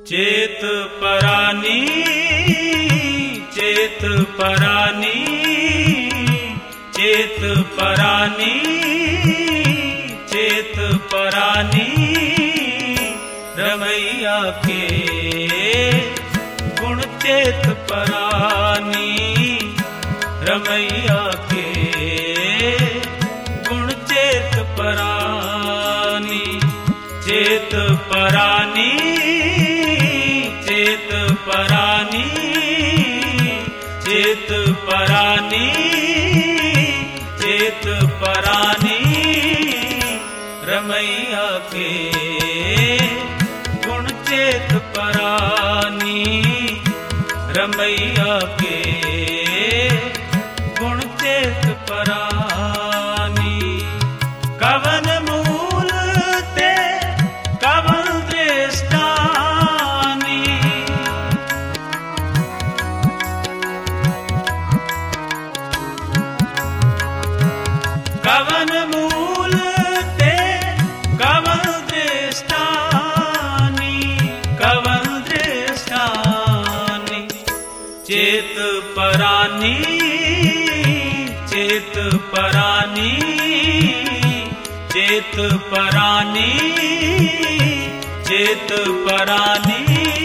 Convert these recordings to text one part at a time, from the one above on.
चेत परानी चेत परानी चेत परानी चेत परानी रमैया के गुण चेत परानी रमैया के गुण चेत परानी चेत परानी चेत परानी चेत परानी चेत परानी रमैया के गुण चेत परानी रमैया के गुण चेत परानी कवन मूल ते कवन दृष्टानी कवन मूल ते कवन दृष्टानी कवन दृष्टानी चेत परानी चेत परानी चेत परानी चेत परानी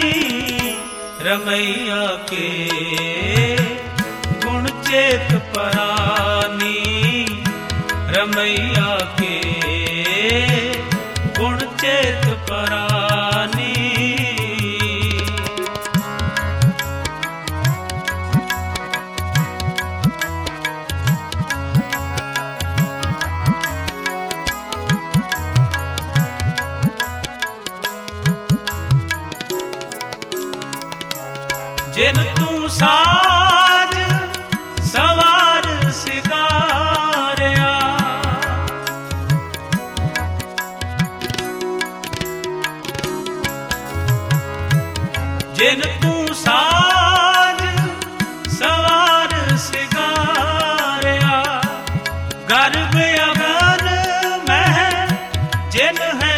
रमैया के गुण चेत परानी रमैया के गुण चेत परानी जिन तू साज सवार सिगारिया जिन तू साज सवार सिगारिया गर्भ अगन में जिन है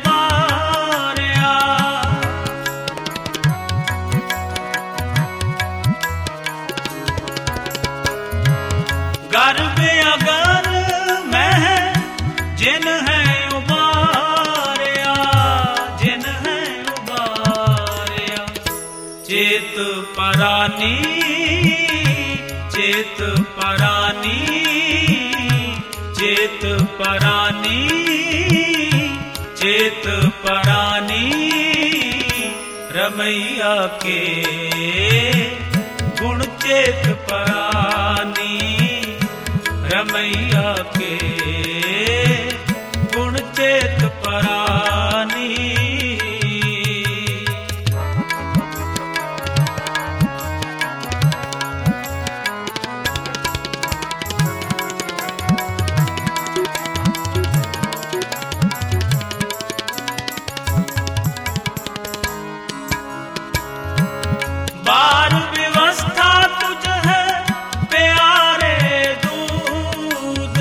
गर्भ अगन में जिन है उबारिया जिन है उबारिया चेत परानी चेत परानी चेत परानी चेत परानी रमैया के गुण चेत परानी रमैया के गुण चेत परानी बार व्यवस्था तुझ है प्यारे दूध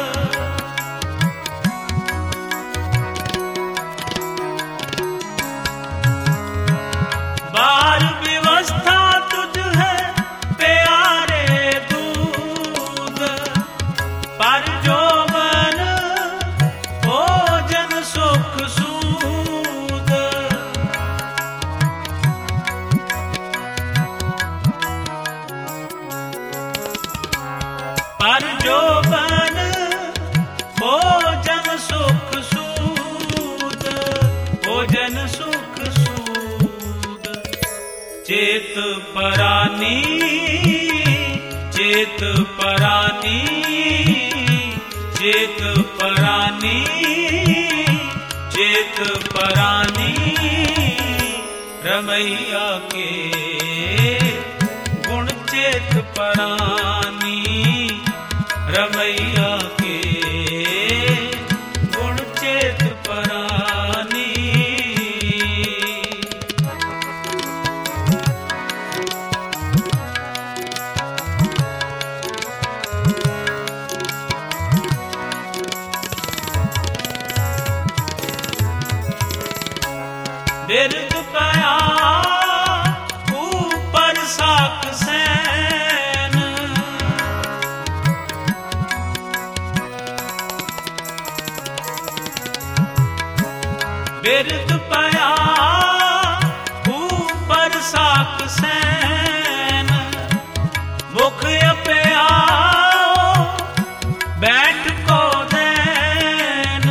बार व्यवस्था तुझ है प्यारे दूध पर जो मन भोजन सुख सूद पर जो बन भोजन सुख सूद भोजन सुख सूद चेत परानी चेत परानी चेत परानी चेत परानी रमैया के गुण चेत परानी रमैया के गुण चेत परानी बिरद पया ऊपर साक सैन, बिरद पया ऊपर साक सैन, मुख अपया बैठ को दैन,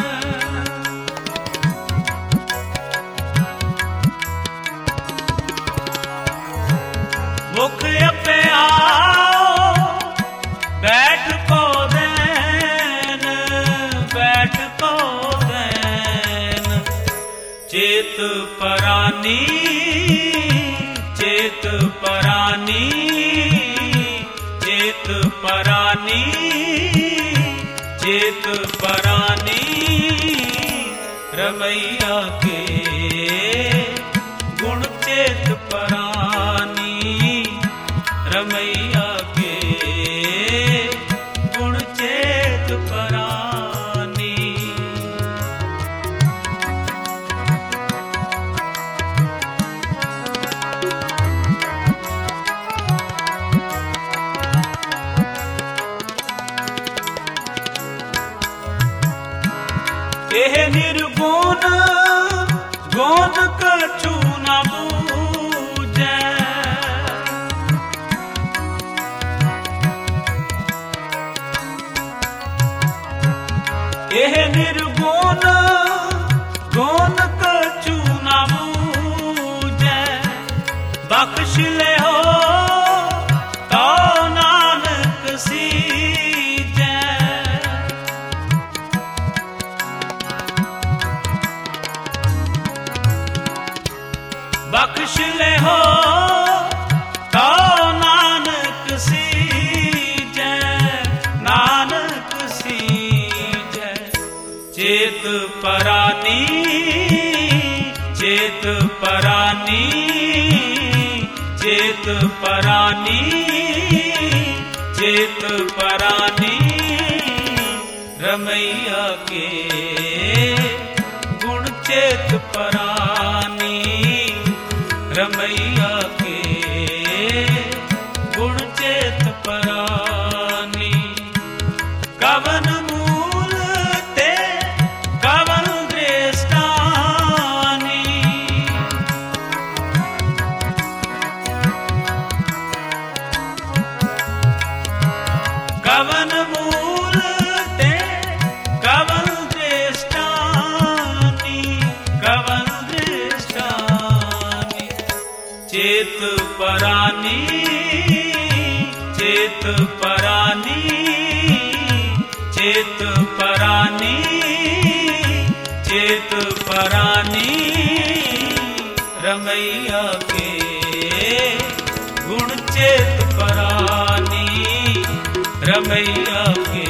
मुख अपया बैठ को दैन, बैठ को दैन। चेत परानी, चेत परानी, चेत परानी, चेत परानी, रमैया के गुण चेत परानी, रमैया के गुण चेत परानी। एह निर्गुण गुण कछु न बूझै, एह निर्गुण गुण कछु न बूझै, बख्श ले हो तो नानक सीजै, बख्श ले हो तो नानक सीजै, नानक सीजै। चेत परानी, चेत परानी, चेत परानी, चेत परानी, रमैया के गुण चेत परानी, रमैया के गुण चेत परानी। कवन मूल ते कवन दृष्टानी, कवन मूल ते कवन दृष्टानी, कवन दृष्टानी। चेत परानी, चेत परानी, चेत परानी, चेत परानी, रमैया के गुण चेत परानी, रमैया के